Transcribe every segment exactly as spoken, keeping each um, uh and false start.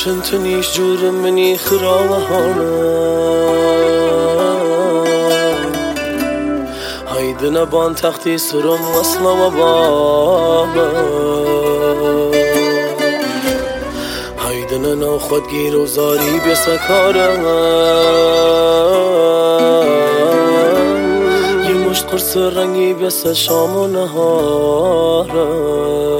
شنت نیش جور منی خرامه هانه هایده نبان تختی سرم وصلا و بابا هایده ننو خود گیر و زاری بسکاره یه مشت قرص رنگی بس شام و نهاره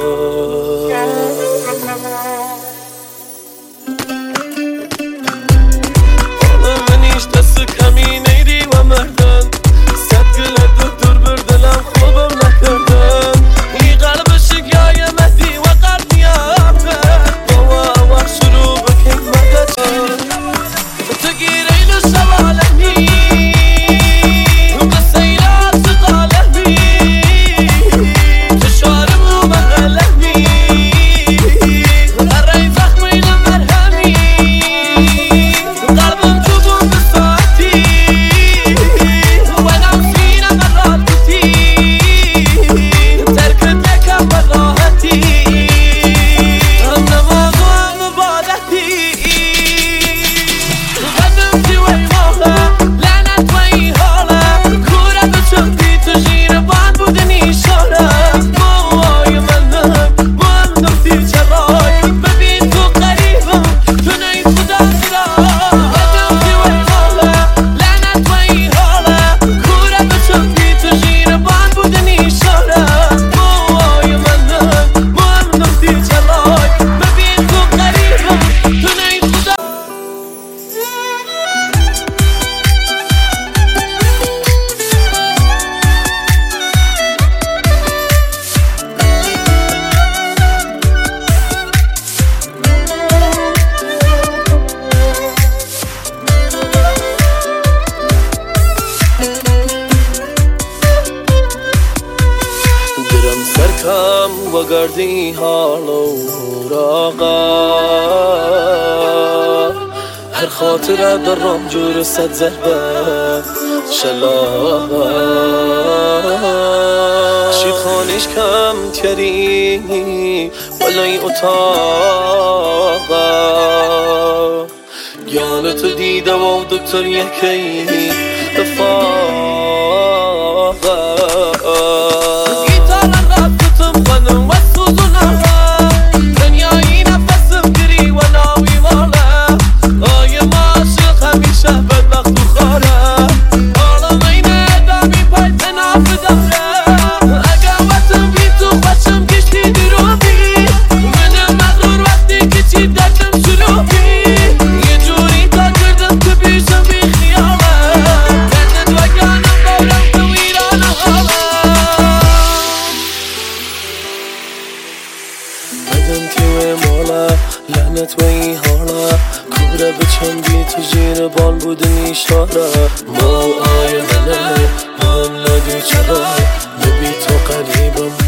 و گردی حال و راقا هر خاطره در رام جور صد ضربه شلاقا شید خانش کم تری ولای اتاقا گیانتو دیده و دکتر یکی دفاقا لعنت و این حالا کوره به چندی تو جیر بان بود نیشاره ما آیه منه هم ندی چرا نبی تو قریبم